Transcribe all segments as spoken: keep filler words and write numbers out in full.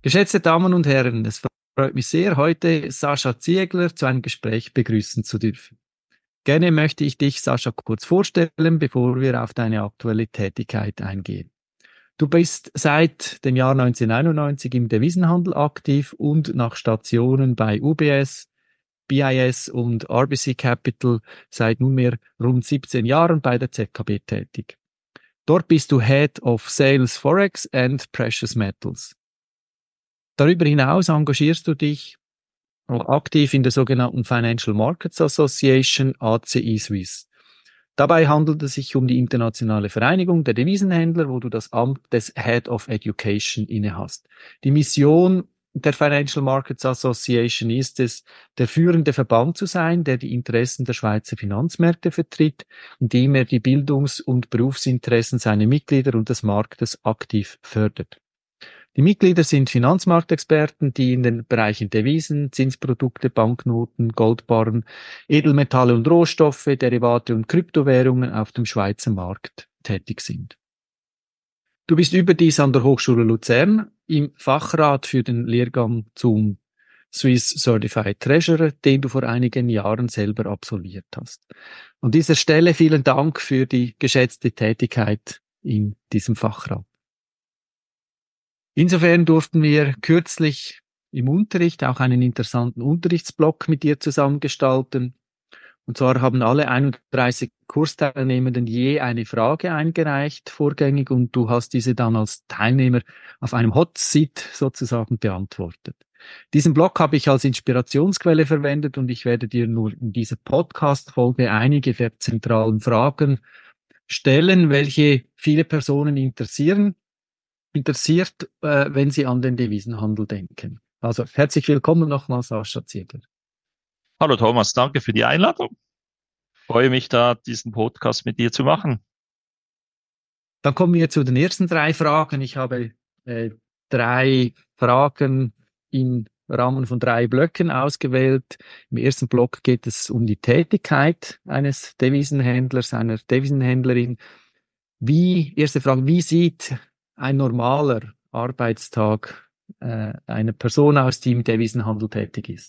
Geschätzte Damen und Herren, es freut mich sehr, heute Sascha Ziegler zu einem Gespräch begrüßen zu dürfen. Gerne möchte ich dich, Sascha, kurz vorstellen, bevor wir auf deine aktuelle Tätigkeit eingehen. Du bist seit dem Jahr neunzehnhunderteinundneunzig im Devisenhandel aktiv und nach Stationen bei U B S, B I S und R B C Capital seit nunmehr rund siebzehn Jahren bei der Z K B tätig. Dort bist du Head of Sales Forex and Precious Metals. Darüber hinaus engagierst du dich auch aktiv in der sogenannten Financial Markets Association A C I Suisse. Dabei handelt es sich um die internationale Vereinigung der Devisenhändler, wo du das Amt des Head of Education innehast. Die Mission der Financial Markets Association ist es, der führende Verband zu sein, der die Interessen der Schweizer Finanzmärkte vertritt, indem er die Bildungs- und Berufsinteressen seiner Mitglieder und des Marktes aktiv fördert. Die Mitglieder sind Finanzmarktexperten, die in den Bereichen Devisen, Zinsprodukte, Banknoten, Goldbarren, Edelmetalle und Rohstoffe, Derivate und Kryptowährungen auf dem Schweizer Markt tätig sind. Du bist überdies an der Hochschule Luzern im Fachrat für den Lehrgang zum Swiss Certified Treasurer, den du vor einigen Jahren selber absolviert hast. An dieser Stelle vielen Dank für die geschätzte Tätigkeit in diesem Fachrat. Insofern durften wir kürzlich im Unterricht auch einen interessanten Unterrichtsblock mit dir zusammengestalten. Und zwar haben alle einunddreißig Kursteilnehmenden je eine Frage eingereicht vorgängig und du hast diese dann als Teilnehmer auf einem Hot Seat sozusagen beantwortet. Diesen Block habe ich als Inspirationsquelle verwendet und ich werde dir nur in dieser Podcast-Folge einige der zentralen Fragen stellen, welche viele Personen interessieren. interessiert, äh, wenn Sie an den Devisenhandel denken. Also herzlich willkommen nochmals, Sascha Ziegler. Hallo Thomas, danke für die Einladung. Ich freue mich da, diesen Podcast mit dir zu machen. Dann kommen wir zu den ersten drei Fragen. Ich habe äh, drei Fragen im Rahmen von drei Blöcken ausgewählt. Im ersten Block geht es um die Tätigkeit eines Devisenhändlers, einer Devisenhändlerin. Wie, erste Frage, wie sieht ein normaler Arbeitstag äh, einer Person aus, die im Devisenhandel tätig ist?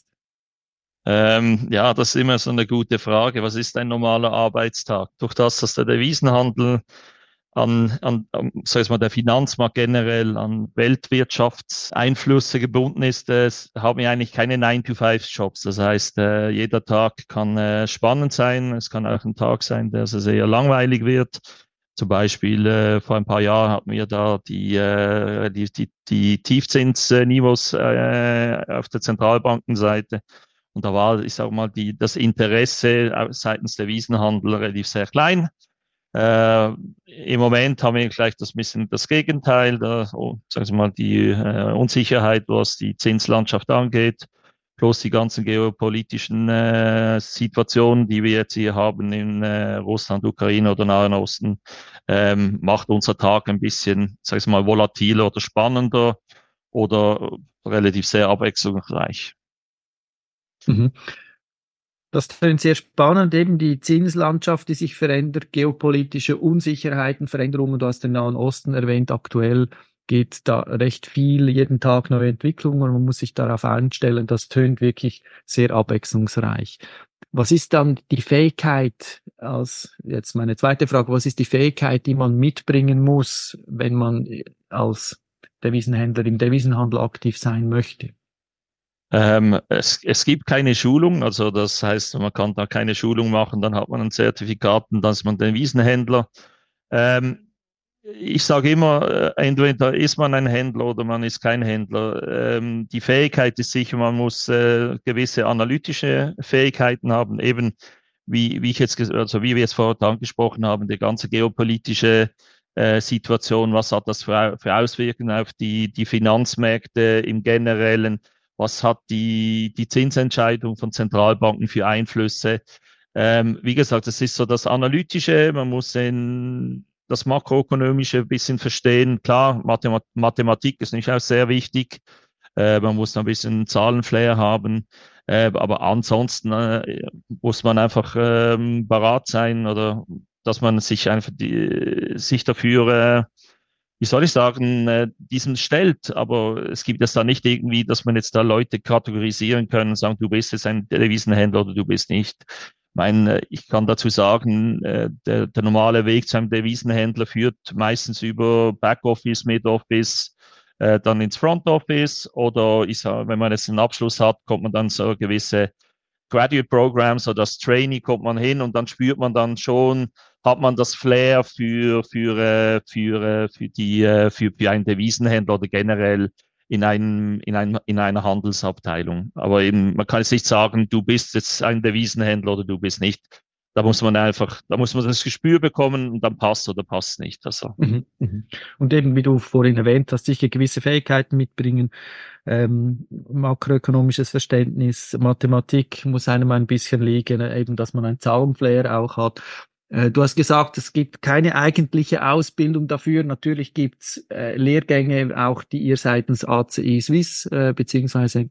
Ähm, ja, das ist immer so eine gute Frage. Was ist ein normaler Arbeitstag? Durch das, dass der Devisenhandel an, an, an sag ich mal, der Finanzmarkt generell an Weltwirtschaftseinflüsse gebunden ist, äh, haben wir eigentlich keine nine to five Jobs. Das heißt, äh, jeder Tag kann äh, spannend sein. Es kann auch ein Tag sein, der sehr langweilig wird. Zum Beispiel äh, vor ein paar Jahren hatten wir da die, äh, die, die, die Tiefzinsniveaus äh, auf der Zentralbankenseite. Und da war, ich sage mal, die, das Interesse seitens der Devisenhandel relativ sehr klein. Äh, Im Moment haben wir gleich das bisschen das Gegenteil, da, oh, sagen wir mal, die äh, Unsicherheit, was die Zinslandschaft angeht, plus die ganzen geopolitischen äh, Situationen, die wir jetzt hier haben in äh, Russland, Ukraine oder Nahen Osten, ähm, macht unser Tag ein bisschen, sag ich mal, volatiler oder spannender oder relativ sehr abwechslungsreich. Mhm. Das klingt sehr spannend, eben die Zinslandschaft, die sich verändert, geopolitische Unsicherheiten, Veränderungen, du hast den Nahen Osten erwähnt, aktuell geht da recht viel, jeden Tag neue Entwicklungen und man muss sich darauf einstellen, das tönt wirklich sehr abwechslungsreich. Was ist dann die Fähigkeit, als jetzt meine zweite Frage, was ist die Fähigkeit, die man mitbringen muss, wenn man als Devisenhändler im Devisenhandel aktiv sein möchte? Ähm, es, es gibt keine Schulung, also das heißt, man kann da keine Schulung machen, dann hat man ein Zertifikat und dann ist man Devisenhändler. Ähm, ich sage immer, äh, entweder ist man ein Händler oder man ist kein Händler. Ähm, die Fähigkeit ist sicher, man muss äh, gewisse analytische Fähigkeiten haben, eben wie, wie ich jetzt, also wie wir jetzt vorhin angesprochen haben, die ganze geopolitische äh, Situation, was hat das für, für Auswirkungen auf die, die Finanzmärkte im Generellen? Was hat die, die Zinsentscheidung von Zentralbanken für Einflüsse? Ähm, wie gesagt, es ist so das Analytische, man muss in das Makroökonomische ein bisschen verstehen. Klar, Mathemat Mathematik ist nicht auch sehr wichtig. Äh, man muss ein bisschen Zahlenflair haben. Äh, aber ansonsten äh, muss man einfach ähm, parat sein oder dass man sich einfach die, sich dafür äh, wie soll ich sagen, äh, diesem stellt. Aber es gibt jetzt da nicht irgendwie, dass man jetzt da Leute kategorisieren können und sagen, du bist jetzt ein Devisenhändler oder du bist nicht. Ich meine, ich kann dazu sagen, äh, der, der normale Weg zu einem Devisenhändler führt meistens über Backoffice, Midoffice, äh, dann ins Front Office oder ich sag, wenn man jetzt einen Abschluss hat, kommt man dann so gewisse Graduate Programs oder das Trainee kommt man hin und dann spürt man dann schon, hat man das Flair für, für, äh, für, äh, für die, äh, für, für einen Devisenhändler oder generell in einem, in einem, in einer Handelsabteilung. Aber eben, man kann jetzt nicht sagen, du bist jetzt ein Devisenhändler oder du bist nicht. Da muss man einfach, da muss man das Gespür bekommen und dann passt oder passt nicht. Also. Mhm, mhm. Und eben, wie du vorhin erwähnt hast, sicher gewisse Fähigkeiten mitbringen, ähm, makroökonomisches Verständnis, Mathematik muss einem ein bisschen liegen, äh, eben, dass man ein Zahlenflair auch hat. Äh, du hast gesagt, es gibt keine eigentliche Ausbildung dafür. Natürlich gibt's äh, Lehrgänge, auch die ihr seitens A C I Swiss äh, beziehungsweise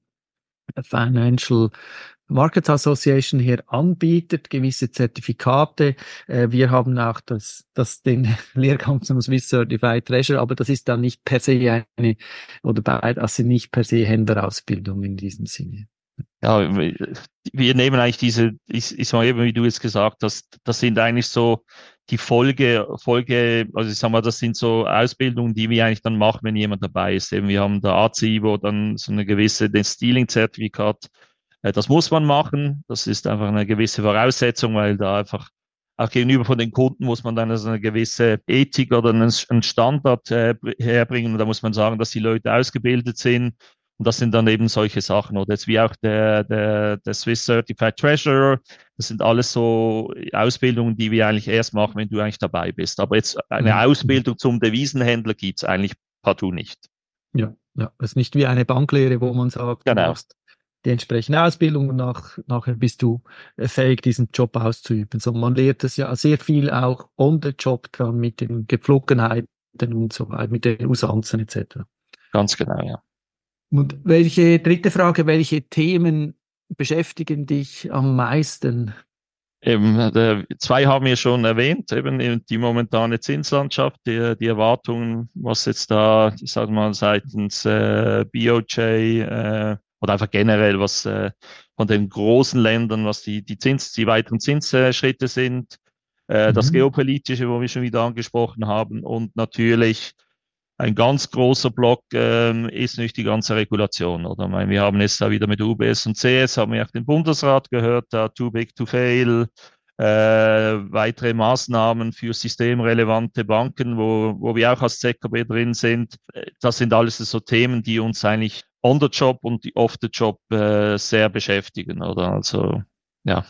Financial Markets Association hier anbietet, gewisse Zertifikate. Äh, wir haben auch das, das den Lehrgang zum Swiss Certified Treasurer, aber das ist dann nicht per se eine, oder bei, das sind nicht per se Händlerausbildung in diesem Sinne. Ja, wir nehmen eigentlich diese, ich, ich sag mal eben, wie du jetzt gesagt hast, das sind eigentlich so die Folge, Folge, also ich sag mal, das sind so Ausbildungen, die wir eigentlich dann machen, wenn jemand dabei ist. Eben, wir haben da A C I, wo dann so eine gewisse, den Stealing-Zertifikat, äh, das muss man machen. Das ist einfach eine gewisse Voraussetzung, weil da einfach auch gegenüber von den Kunden muss man dann also eine gewisse Ethik oder einen, einen Standard äh, herbringen. Und da muss man sagen, dass die Leute ausgebildet sind. Und das sind dann eben solche Sachen. Oder jetzt wie auch der, der, der Swiss Certified Treasurer. Das sind alles so Ausbildungen, die wir eigentlich erst machen, wenn du eigentlich dabei bist. Aber jetzt eine Mhm. Ausbildung zum Devisenhändler gibt's eigentlich partout nicht. Ja, ja, es ist nicht wie eine Banklehre, wo man sagt, du Genau, machst die entsprechende Ausbildung und nach, nachher bist du äh, fähig, diesen Job auszuüben, sondern man lernt es ja sehr viel auch on the job dran mit den Gepflogenheiten und so weiter, mit den Usanzen et cetera. ganz genau, ja. Und welche, dritte Frage, welche Themen beschäftigen dich am meisten? Eben, der, zwei haben wir schon erwähnt, eben die momentane Zinslandschaft, die, die Erwartungen, was jetzt da, ich sage mal, seitens äh, B O J äh, oder einfach generell, was äh, von den großen Ländern, was die, die Zins, die weiteren Zinsschritte sind, äh, das Mhm. Geopolitische, wo wir schon wieder angesprochen haben und natürlich ein ganz großer Block ähm, ist nicht die ganze Regulation, oder? Ich meine, wir haben jetzt da wieder mit U B S und C S, haben wir auch den Bundesrat gehört, da Too Big to Fail, äh, weitere Maßnahmen für systemrelevante Banken, wo, wo wir auch als Z K B drin sind. Das sind alles so Themen, die uns eigentlich on the job und off the job äh, sehr beschäftigen, oder? Also, ja.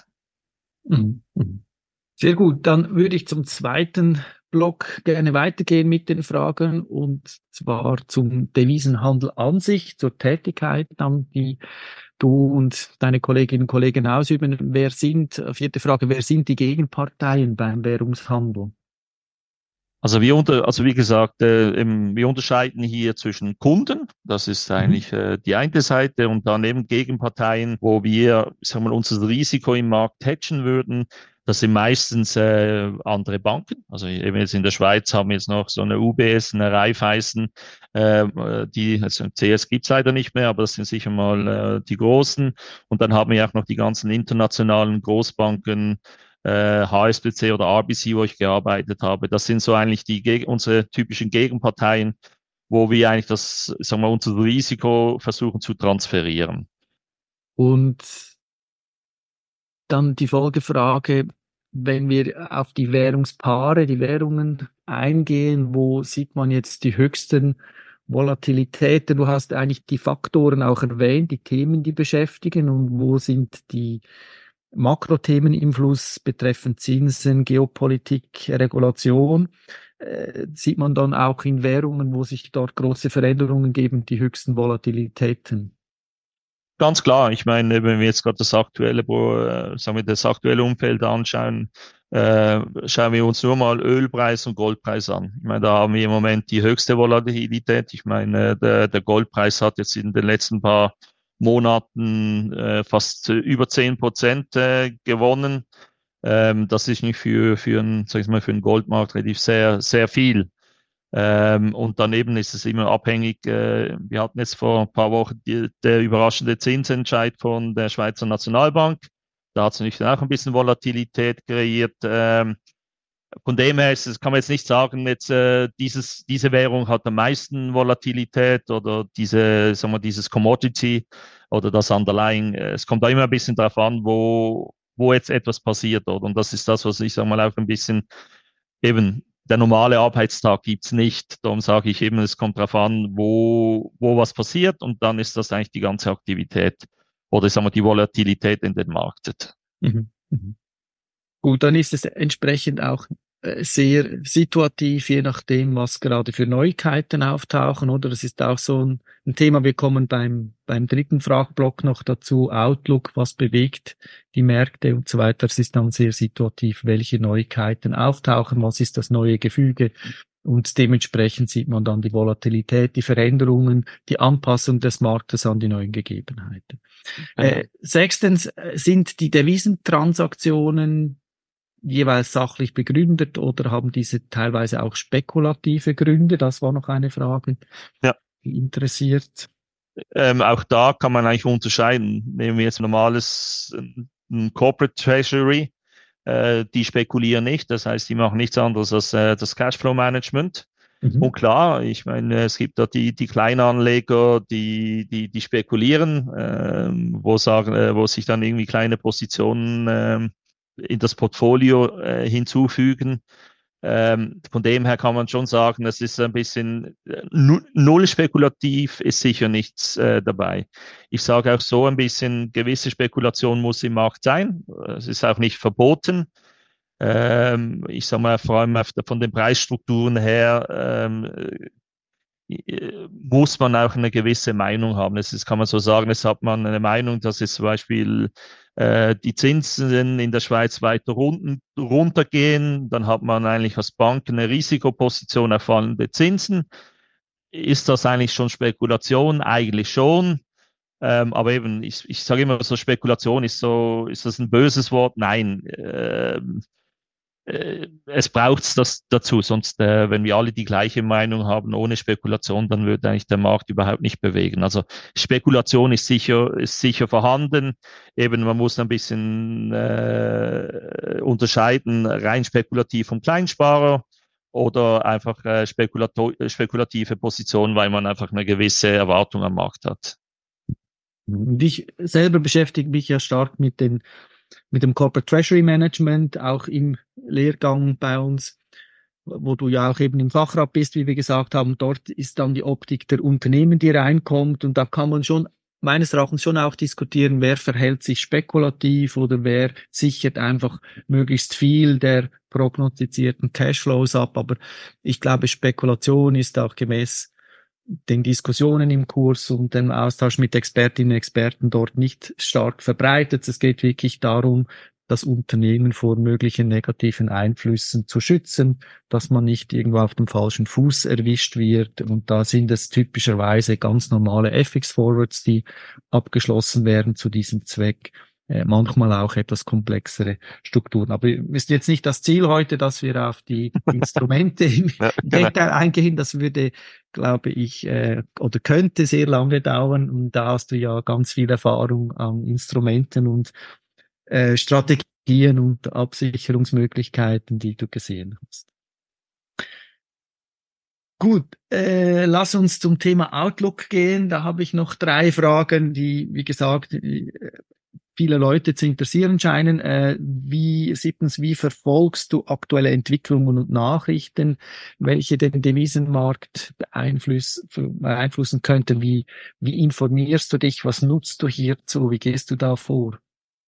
Mhm. Mhm. Sehr gut, dann würde ich zum zweiten Block gerne weitergehen mit den Fragen und zwar zum Devisenhandel an sich, zur Tätigkeit, dann die du und deine Kolleginnen und Kollegen ausüben. Wer sind, vierte Frage, wer sind die Gegenparteien beim Währungshandel? Also wir unter, also wie gesagt, äh, im, wir unterscheiden hier zwischen Kunden, das ist Mhm. eigentlich äh, die eine Seite, und daneben Gegenparteien, wo wir, sagen wir mal, unser Risiko im Markt hedgen würden. Das sind meistens äh, andere Banken. Also eben jetzt in der Schweiz haben wir jetzt noch so eine U B S, eine Raiffeisen, äh, die, also C S gibt's leider nicht mehr, aber das sind sicher mal äh, die großen. Und dann haben wir auch noch die ganzen internationalen Großbanken, äh, H S B C oder R B C, wo ich gearbeitet habe. Das sind so eigentlich die Geg unsere typischen Gegenparteien, wo wir eigentlich das, sagen wir, unser Risiko versuchen zu transferieren. Und dann die Folgefrage, wenn wir auf die Währungspaare, die Währungen eingehen, wo sieht man jetzt die höchsten Volatilitäten? Du hast eigentlich die Faktoren auch erwähnt, die Themen, die beschäftigen und wo sind die Makrothemen im Fluss betreffend Zinsen, Geopolitik, Regulation? Äh, sieht man dann auch in Währungen, wo sich dort große Veränderungen geben, die höchsten Volatilitäten? Ganz klar, ich meine, wenn wir jetzt gerade das aktuelle, äh, sagen wir, das aktuelle Umfeld anschauen, äh, schauen wir uns nur mal Ölpreis und Goldpreis an. Ich meine, da haben wir im Moment die höchste Volatilität. Ich meine, der, der Goldpreis hat jetzt in den letzten paar Monaten äh, fast über zehn Prozent äh, gewonnen. Ähm, das ist nicht für, für einen, sag ich mal, für einen Goldmarkt relativ sehr, sehr viel. Ähm, und daneben ist es immer abhängig. Äh, wir hatten jetzt vor ein paar Wochen die, der überraschende Zinsentscheid von der Schweizer Nationalbank. Da hat es natürlich auch ein bisschen Volatilität kreiert. Ähm, von dem her ist es, kann man jetzt nicht sagen, jetzt äh, dieses, diese Währung hat am meisten Volatilität oder diese, sagen wir, dieses Commodity oder das Underlying. Äh, Es kommt da immer ein bisschen drauf an, wo, wo jetzt etwas passiert, oder? Und das ist das, was ich sage mal auch ein bisschen eben, der normale Arbeitstag gibt's nicht. Darum sage ich eben, es kommt darauf an, wo, wo was passiert, und dann ist das eigentlich die ganze Aktivität oder sagen wir die Volatilität in den Markt. Mhm. Mhm. Gut, dann ist es entsprechend auch äh, sehr situativ, je nachdem, was gerade für Neuigkeiten auftauchen, oder? Das ist auch so ein, ein Thema. Wir kommen beim, beim dritten Fragblock noch dazu. Outlook, was bewegt die Märkte und so weiter. Es ist dann sehr situativ, welche Neuigkeiten auftauchen, was ist das neue Gefüge. Und dementsprechend sieht man dann die Volatilität, die Veränderungen, die Anpassung des Marktes an die neuen Gegebenheiten. Genau. Äh, sechstens äh, sind die Devisentransaktionen jeweils sachlich begründet oder haben diese teilweise auch spekulative Gründe? Das war noch eine Frage, Ja. die interessiert. Ähm, auch da kann man eigentlich unterscheiden. Nehmen wir jetzt ein normales ein Corporate Treasury, äh, die spekulieren nicht. Das heißt, die machen nichts anderes als äh, das Cashflow-Management. Mhm. Und klar, ich meine, es gibt da die, die Kleinanleger, die, die, die spekulieren, ähm, wo sagen, äh, wo sich dann irgendwie kleine Positionen ähm, in das Portfolio äh, hinzufügen. Ähm, von dem her kann man schon sagen, es ist ein bisschen äh, null spekulativ, ist sicher nichts äh, dabei. Ich sage auch so ein bisschen, gewisse Spekulation muss im Markt sein. Es ist auch nicht verboten. Ähm, ich sage mal, vor allem von den Preisstrukturen her ähm, äh, muss man auch eine gewisse Meinung haben. Es ist, kann man so sagen, es hat man eine Meinung, dass es zum Beispiel äh, die Zinsen in der Schweiz weiter runten, runtergehen. Dann hat man eigentlich als Bank eine Risikoposition auf fallende Zinsen. Ist das eigentlich schon Spekulation? Eigentlich schon. Ähm, aber eben, ich, ich sage immer so, Spekulation ist so, ist das ein böses Wort? Nein. Ähm, äh, es braucht das dazu, sonst, äh, wenn wir alle die gleiche Meinung haben, ohne Spekulation, dann würde eigentlich der Markt überhaupt nicht bewegen. Also Spekulation ist sicher, ist sicher vorhanden. Eben, man muss ein bisschen äh, unterscheiden, rein spekulativ vom Kleinsparer oder einfach äh, spekulative Positionen, weil man einfach eine gewisse Erwartung am Markt hat. Und ich selber beschäftige mich ja stark mit den, mit dem Corporate Treasury Management, auch im Lehrgang bei uns, wo du ja auch eben im Fachrat bist, wie wir gesagt haben. Dort ist dann die Optik der Unternehmen, die reinkommt, und da kann man schon meines Erachtens schon auch diskutieren, wer verhält sich spekulativ oder wer sichert einfach möglichst viel der prognostizierten Cashflows ab. Aber ich glaube, Spekulation ist auch gemäß den Diskussionen im Kurs und dem Austausch mit Expertinnen und Experten dort nicht stark verbreitet. Es geht wirklich darum, das Unternehmen vor möglichen negativen Einflüssen zu schützen, dass man nicht irgendwo auf dem falschen Fuß erwischt wird. Und da sind es typischerweise ganz normale F X-Forwards, die abgeschlossen werden zu diesem Zweck. Äh, manchmal auch etwas komplexere Strukturen. Aber ist jetzt nicht das Ziel heute, dass wir auf die Instrumente im Ja, genau. Detail eingehen. Das würde, glaube ich, äh, oder könnte sehr lange dauern. Und da hast du ja ganz viel Erfahrung an Instrumenten und äh, Strategien und Absicherungsmöglichkeiten, die du gesehen hast. Gut, äh, lass uns zum Thema Outlook gehen. Da habe ich noch drei Fragen, die, wie gesagt, äh, viele Leute zu interessieren scheinen. Äh, wie, siebtens, wie verfolgst du aktuelle Entwicklungen und Nachrichten, welche den Devisenmarkt beeinfluss, beeinflussen könnten? Wie, wie informierst du dich? Was nutzt du hierzu? Wie gehst du da vor?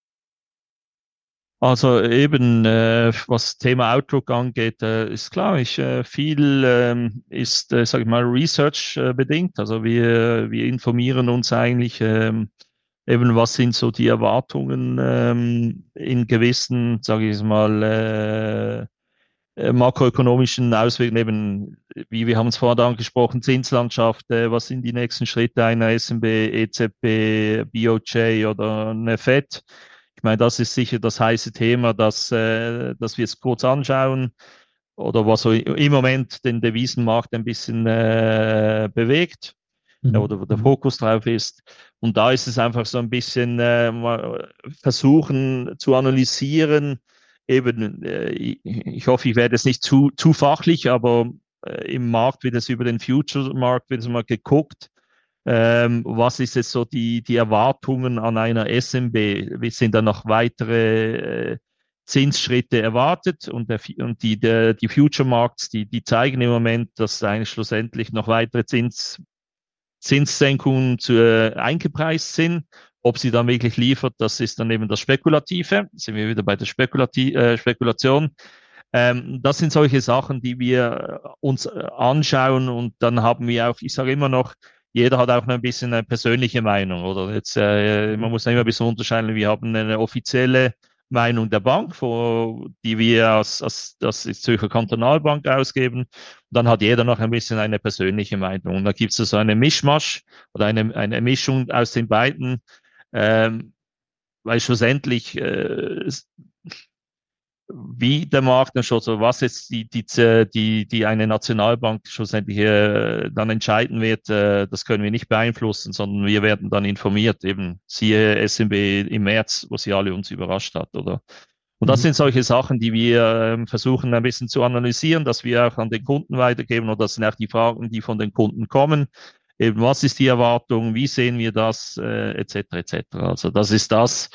Also eben, äh, was Thema Outlook angeht, äh, ist klar, ich, äh, viel ähm, ist, äh, sage ich mal, Research äh, bedingt. Also wir, wir informieren uns eigentlich ähm, eben, was sind so die Erwartungen ähm, in gewissen, sage ich mal, äh, äh, makroökonomischen Auswirkungen, eben, wie wir haben es vorhin angesprochen, Zinslandschaft, äh, was sind die nächsten Schritte einer S N B, E Z B, B O J oder eine Fed. Ich meine, das ist sicher das heiße Thema, das, äh, das wir jetzt kurz anschauen. oder was so im Moment den Devisenmarkt ein bisschen äh, bewegt, äh, Mhm. oder wo der Fokus drauf ist. Und da ist es einfach so ein bisschen äh, mal versuchen zu analysieren. Eben, äh, ich, ich hoffe, ich werde jetzt nicht zu, zu fachlich, aber äh, im Markt wird es über den Future-Markt wird es mal geguckt. Ähm, was ist jetzt so die, die Erwartungen an einer S M B? Wie sind da noch weitere äh, Zinsschritte erwartet? Und, der, und die, der, die Future Markets, die, die zeigen im Moment, dass eigentlich schlussendlich noch weitere Zins, Zinssenkungen zu, äh, eingepreist sind. Ob sie dann wirklich liefert, das ist dann eben das Spekulative. Sind wir wieder bei der Spekulati äh, Spekulation. Ähm, das sind solche Sachen, die wir uns äh, anschauen, und dann haben wir auch, ich sage immer noch, jeder hat auch noch ein bisschen eine persönliche Meinung, oder? Jetzt, äh, man muss immer ein bisschen unterscheiden. Wir haben eine offizielle Meinung der Bank, wo, die wir als, als das ist Zürcher Kantonalbank ausgeben. Und dann hat jeder noch ein bisschen eine persönliche Meinung. Und da gibt es so eine Mischmasch oder eine, eine Mischung aus den beiden, ähm, weil schlussendlich äh, wie der Markt dann schon so, was jetzt die, die, die, die eine Nationalbank schlussendlich äh, dann entscheiden wird, äh, das können wir nicht beeinflussen, sondern wir werden dann informiert, eben siehe S M B im März, wo sie alle uns überrascht hat, oder? Und das Mhm. sind solche Sachen, die wir ähm, versuchen ein bisschen zu analysieren, dass wir auch an den Kunden weitergeben, oder das sind auch die Fragen, die von den Kunden kommen. Eben, was ist die Erwartung? Wie sehen wir das? Äh, et cetera et cetera. Also das ist das,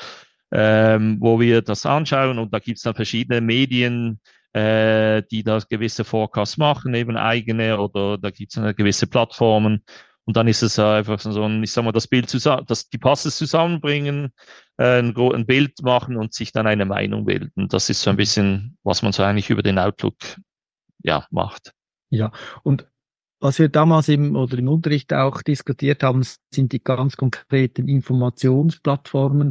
ähm, wo wir das anschauen, und da gibt es dann verschiedene Medien, äh, die da gewisse Forecasts machen, eben eigene, oder da gibt es gewisse Plattformen, und dann ist es einfach so ein, ich sag mal, das Bild zusammen, dass die Passes zusammenbringen, äh, ein, ein Bild machen und sich dann eine Meinung bilden. Das ist so ein bisschen, was man so eigentlich über den Outlook ja macht. Ja, und was wir damals im, oder im Unterricht auch diskutiert haben, sind die ganz konkreten Informationsplattformen.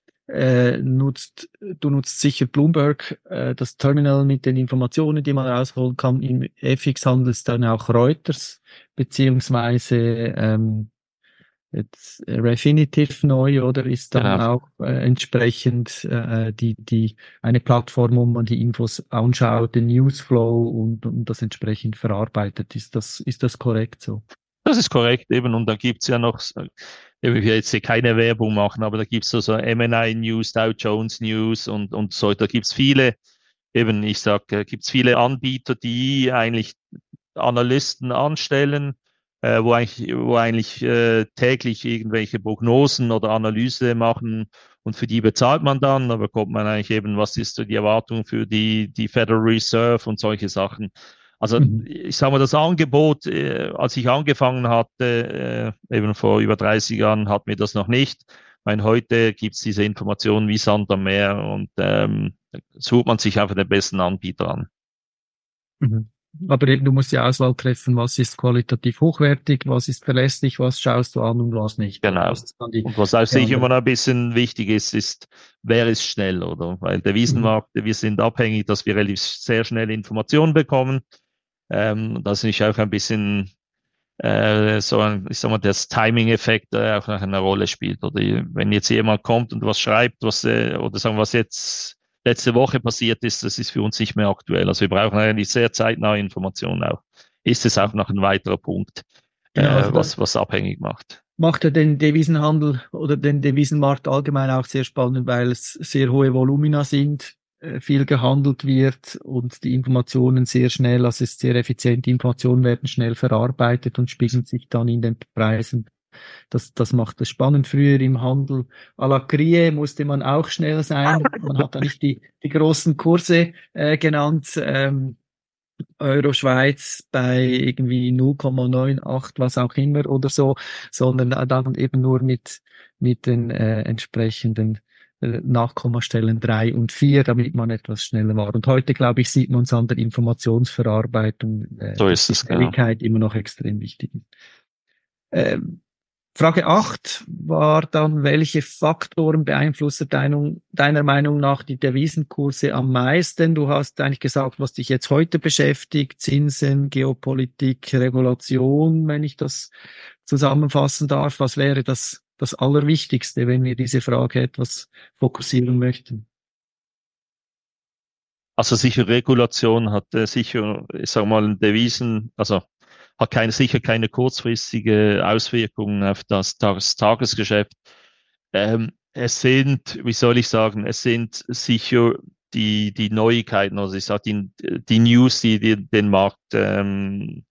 Äh, nutzt, du nutzt sicher Bloomberg, äh, das Terminal mit den Informationen, die man rausholen kann. Im F X-Handel ist dann auch Reuters, beziehungsweise ähm, jetzt äh, Refinitiv neu, oder ist dann Genau. auch äh, entsprechend äh, die, die eine Plattform, wo man die Infos anschaut, den Newsflow und, und das entsprechend verarbeitet. Ist das, ist das korrekt so? Das ist korrekt, eben. Und da gibt's ja noch, ich will jetzt hier keine Werbung machen, aber da gibt's so, so M and A News, Dow Jones News und, und so. Da gibt's viele, eben, ich sag, äh, gibt's viele Anbieter, die eigentlich Analysten anstellen, äh, wo eigentlich, wo eigentlich äh, täglich irgendwelche Prognosen oder Analyse machen, und für die bezahlt man dann. Da bekommt man eigentlich eben, was ist so die Erwartung für die, die Federal Reserve und solche Sachen. Also Mhm. ich sage mal, das Angebot, äh, als ich angefangen hatte, äh, eben vor über dreißig Jahren, hat mir das noch nicht. Ich meine, heute gibt's diese Informationen wie Sand am Meer, und ähm, sucht man sich einfach den besten Anbieter an. Mhm. Aber eben, du musst die Auswahl treffen, was ist qualitativ hochwertig, was ist verlässlich, was schaust du an und was nicht, oder? Genau. Das ist dann die, Und was auch die sicher immer andere. noch ein bisschen wichtig ist, ist, wer ist schnell, oder? Weil der Mhm. Wiesenmarkt, wir sind abhängig, dass wir relativ sehr schnell Informationen bekommen. Ähm, das ist auch ein bisschen äh, so ein, ich sag mal, das Timing-Effekt äh, auch noch eine Rolle spielt. Oder wenn jetzt jemand kommt und was schreibt, was, äh, oder sagen, was jetzt letzte Woche passiert ist, das ist für uns nicht mehr aktuell. Also wir brauchen eigentlich sehr zeitnahe Informationen auch. Ist es auch noch ein weiterer Punkt, Genau, äh, also was, das was abhängig macht. macht ja den Devisenhandel oder den Devisenmarkt allgemein auch sehr spannend, weil es sehr hohe Volumina sind, äh, viel gehandelt wird und die Informationen sehr schnell, also es ist sehr effizient, die Informationen werden schnell verarbeitet und spiegeln sich dann in den Preisen. Das, das macht es spannend. Früher im Handel à la Crie musste man auch schnell sein. Man hat da nicht die, die großen Kurse äh, genannt. Ähm, Euro Schweiz bei irgendwie null Komma achtundneunzig, was auch immer oder so, sondern dann eben nur mit, mit den äh, entsprechenden äh, Nachkommastellen drei und vier, damit man etwas schneller war. Und heute, glaube ich, sieht man es an der Informationsverarbeitung, äh, So dass ist die es, genau. Schnelligkeit immer noch extrem wichtig ist. Ähm, Frage acht war dann, welche Faktoren beeinflussen dein, deiner Meinung nach die Devisenkurse am meisten? Du hast eigentlich gesagt, was dich jetzt heute beschäftigt, Zinsen, Geopolitik, Regulation, wenn ich das zusammenfassen darf. Was wäre das, das Allerwichtigste, wenn wir diese Frage etwas fokussieren möchten? also sicher Regulation hat äh, sicher, ich sag mal, Devisen, also hat keine, sicher keine kurzfristige Auswirkungen auf das Tages Tagesgeschäft. Ähm, es sind, wie soll ich sagen, es sind sicher die, die Neuigkeiten, also ich sage die, die News, die, die den Markt ähm,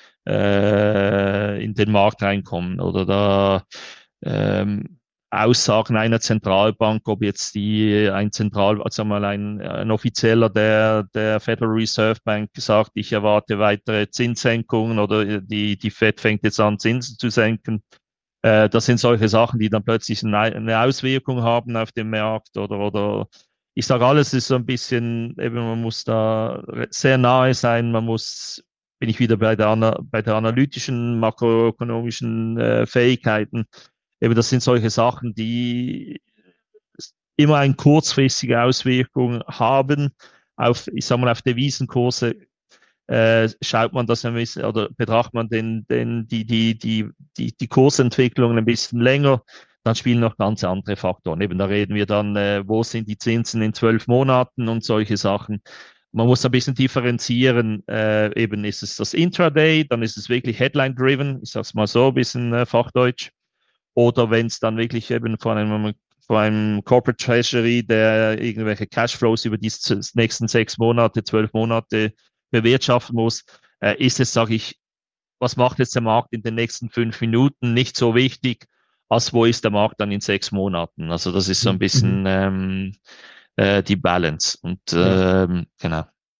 äh, in den Markt reinkommen oder da ähm, Aussagen einer Zentralbank, ob jetzt die ein Zentral, also mal ein, ein Offizieller der, der Federal Reserve Bank sagt, ich erwarte weitere Zinssenkungen oder die, die Fed fängt jetzt an, Zinsen zu senken. Äh, das sind solche Sachen, die dann plötzlich eine, eine Auswirkung haben auf den Markt oder, oder ich sage, alles ist so ein bisschen, eben man muss da sehr nahe sein, man muss, bin ich wieder bei der, bei der analytischen, makroökonomischen äh, Fähigkeiten. Eben, das sind solche Sachen, die immer eine kurzfristige Auswirkung haben auf, ich sag mal, auf Devisenkurse. Äh, schaut man das ein bisschen oder betrachtet man den, den, die, die, die, die, die Kursentwicklung ein bisschen länger, dann spielen noch ganz andere Faktoren. Eben, da reden wir dann, äh, wo sind die Zinsen in zwölf Monaten und solche Sachen. Man muss ein bisschen differenzieren. Äh, eben ist es das Intraday, dann ist es wirklich Headline-driven, ich sage es mal so, ein bisschen äh, Fachdeutsch. Oder wenn es dann wirklich eben von einem, von einem Corporate Treasury, der irgendwelche Cashflows über die nächsten sechs Monate, zwölf Monate bewirtschaften muss, äh, ist es, sage ich, was macht jetzt der Markt in den nächsten fünf Minuten, nicht so wichtig, als wo ist der Markt dann in sechs Monaten. Also das ist so ein Mhm. bisschen ähm, äh, die Balance. Und Ja. ähm, genau.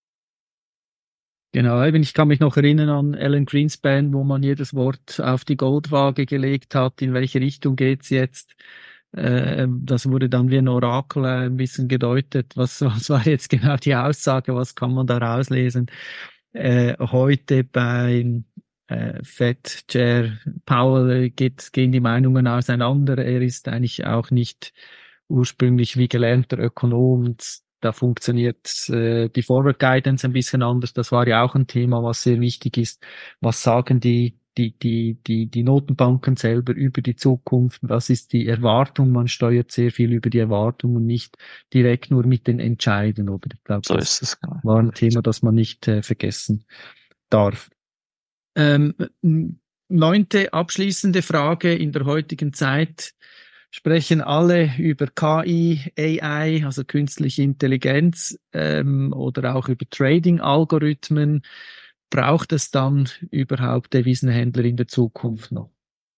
Genau, eben, ich kann mich noch erinnern an Alan Greenspan, wo man jedes Wort auf die Goldwaage gelegt hat, in welche Richtung geht's jetzt. Äh, das wurde dann wie ein Orakel äh, ein bisschen gedeutet. Was, was war jetzt genau die Aussage? Was kann man da rauslesen? Äh, heute beim äh, Fed Chair Powell geht, gehen die Meinungen auseinander. Er ist eigentlich auch nicht ursprünglich wie gelernter Ökonom. Und da funktioniert äh, die Forward Guidance ein bisschen anders. Das war ja auch ein Thema, was sehr wichtig ist. Was sagen die die, die, die, die Notenbanken selber über die Zukunft? Was ist die Erwartung? Man steuert sehr viel über die Erwartung und nicht direkt nur mit den Entscheiden, oder? Ich glaube, So das ist es. Genau. war ein Thema, das man nicht äh, vergessen darf. Ähm, n- neunte abschließende Frage. In der heutigen Zeit sprechen alle über K I, A I, also künstliche Intelligenz, ähm, oder auch über Trading-Algorithmen. Braucht es dann überhaupt Devisenhändler in der Zukunft noch?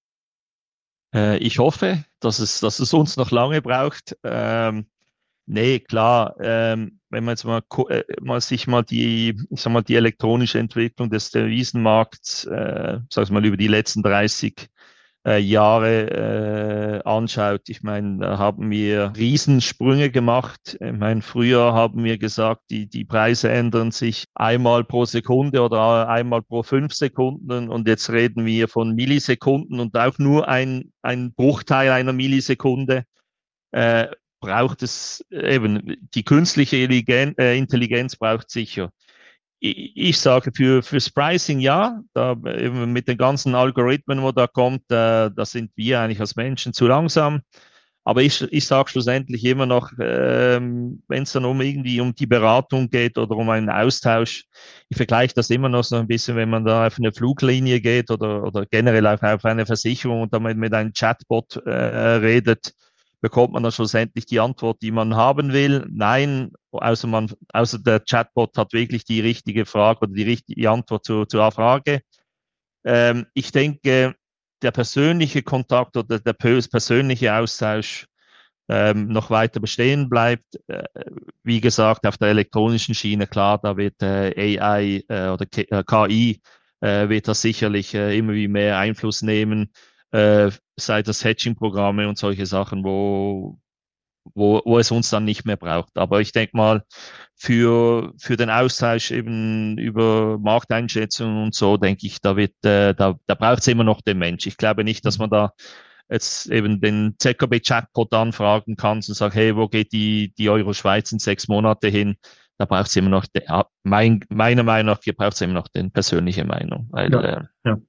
Äh, ich hoffe, dass es, dass es uns noch lange braucht. Ähm, Nee, klar, ähm, wenn man jetzt mal, ko- äh, mal sich mal die, ich sag mal, die elektronische Entwicklung des Devisenmarkts, äh, sag ich mal, über die letzten dreißig äh, Jahre äh, anschaut. Ich meine, da haben wir Riesensprünge gemacht. Ich meine, früher haben wir gesagt, die, die Preise ändern sich einmal pro Sekunde oder einmal pro fünf Sekunden und jetzt reden wir von Millisekunden und auch nur ein, ein Bruchteil einer Millisekunde äh, braucht es eben, die künstliche Intelligenz, äh, Intelligenz braucht sicher. Ich, ich sage für fürs Pricing ja, da eben mit den ganzen Algorithmen, wo da kommt, äh, da sind wir eigentlich als Menschen zu langsam. Aber ich, ich sage schlussendlich immer noch, ähm, wenn es dann um irgendwie um die Beratung geht oder um einen Austausch, ich vergleiche das immer noch so ein bisschen, wenn man da auf eine Fluglinie geht oder, oder generell auf, auf eine Versicherung und damit mit einem Chatbot äh, redet, bekommt man dann schlussendlich die Antwort, die man haben will. Nein, außer, man, außer der Chatbot hat wirklich die richtige Frage oder die richtige Antwort zu, zur Frage. Ähm, ich denke, der persönliche Kontakt oder der persönliche Austausch ähm, noch weiter bestehen bleibt. Äh, wie gesagt, auf der elektronischen Schiene, klar, da wird äh, A I äh, oder K I äh, wird das sicherlich äh, immer wie mehr Einfluss nehmen, äh, sei das Hedging-Programme und solche Sachen, wo, wo, wo es uns dann nicht mehr braucht. Aber ich denke mal, für, für den Austausch eben über Markteinschätzungen und so, denke ich, da wird, äh, da, da braucht es immer noch den Mensch. Ich glaube nicht, dass man da jetzt eben den Z K B-Chatbot anfragen kann und sagt, hey, wo geht die, die Euro-Schweiz in sechs Monate hin? Da braucht es immer noch, den, mein, meiner Meinung nach, hier braucht es immer noch den persönliche Meinung, weil, Ja, äh, ja.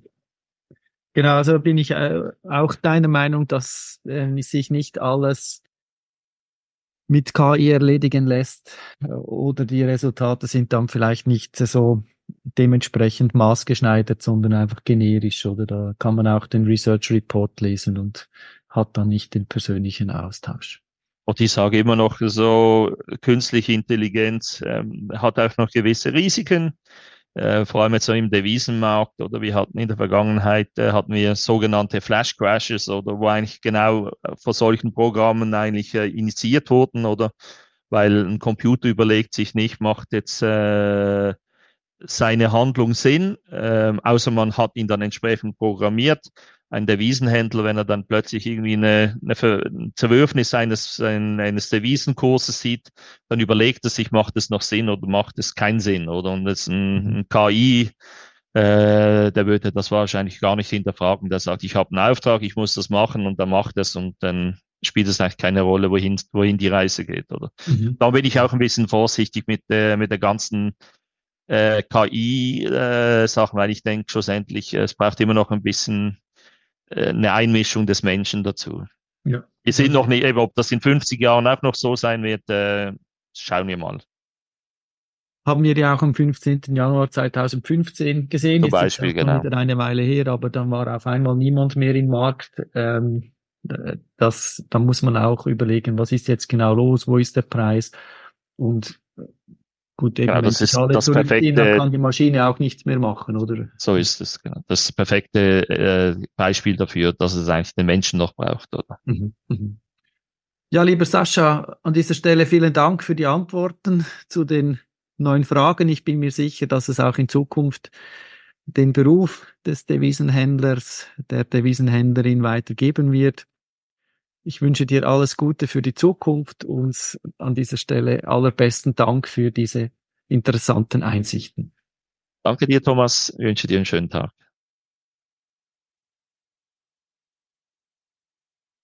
Genau, also bin ich äh, auch deiner Meinung, dass äh, sich nicht alles mit K I erledigen lässt, oder die Resultate sind dann vielleicht nicht so dementsprechend maßgeschneidert, sondern einfach generisch, oder da kann man auch den Research Report lesen und hat dann nicht den persönlichen Austausch. Und ich sage immer noch so, künstliche Intelligenz ähm, hat auch noch gewisse Risiken, äh, vor allem jetzt so im Devisenmarkt, oder wir hatten in der Vergangenheit, äh, hatten wir sogenannte Flash Crashes, oder wo eigentlich genau vor solchen Programmen eigentlich äh, initiiert wurden, oder weil ein Computer überlegt sich nicht, macht jetzt äh, seine Handlung Sinn, äh, außer man hat ihn dann entsprechend programmiert. Ein Devisenhändler, wenn er dann plötzlich irgendwie eine, eine Ver ein Zerwürfnis eines, ein, eines Devisenkurses sieht, dann überlegt er sich, macht es noch Sinn oder macht es keinen Sinn, oder? Und das ein, ein K I, äh, der würde das wahrscheinlich gar nicht hinterfragen. Der sagt, ich habe einen Auftrag, ich muss das machen und dann macht es und dann spielt es eigentlich keine Rolle, wohin, wohin die Reise geht, oder? Mhm. Da bin ich auch ein bisschen vorsichtig mit, äh, mit der ganzen äh, K I-Sachen, äh, weil ich denke, schlussendlich, äh, es braucht immer noch ein bisschen äh, eine Einmischung des Menschen dazu. Ja. Wir sehen noch nicht, ob das in fünfzig Jahren auch noch so sein wird, äh, schauen wir mal. Haben wir ja auch am fünfzehnten Januar zweitausendfünfzehn gesehen, Zum ist jetzt Beispiel, auch schon genau. wieder eine Weile her, aber dann war auf einmal niemand mehr im Markt. Ähm, das, da muss man auch überlegen, was ist jetzt genau los, wo ist der Preis? Und gut, eben, Genau, wenn das sich ist alle das zurückziehen, dann perfekte, kann die Maschine auch nichts mehr machen, oder? so ist es, genau. Das ist das perfekte äh, Beispiel dafür, dass es eigentlich den Menschen noch braucht, oder? Mhm. Mhm. Ja, lieber Sascha, an dieser Stelle vielen Dank für die Antworten zu den neuen Fragen. Ich bin mir sicher, dass es auch in Zukunft den Beruf des Devisenhändlers, der Devisenhändlerin weitergeben wird. Ich wünsche dir alles Gute für die Zukunft und an dieser Stelle allerbesten Dank für diese interessanten Einsichten. Danke dir, Thomas. Ich wünsche dir einen schönen Tag.